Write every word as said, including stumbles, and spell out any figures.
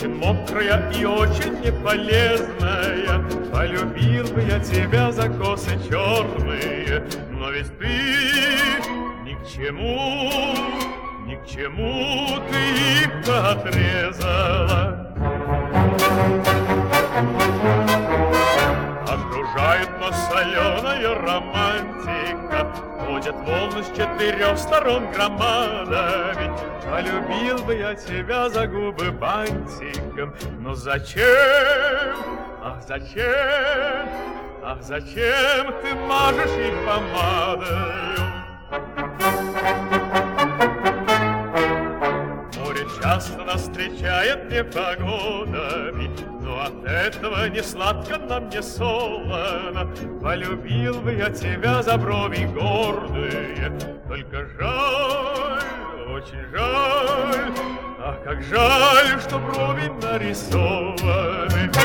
очень мокрая и очень неполезная. Полюбил бы я тебя за косы черные, но ведь ты ни к чему, ни к чему ты их отрезала. Окружает нас соленая романтика, ходят волны с четырех сторон громадами. Полюбил бы я тебя за губы бантиком, но зачем, ах зачем, ах зачем ты мажешь их помадою? Море часто нас встречает непогодами, но от этого не сладко нам, не солоно. Полюбил бы я тебя за брови гордые, только жаль, очень жаль, ах, как жаль, что брови нарисованы.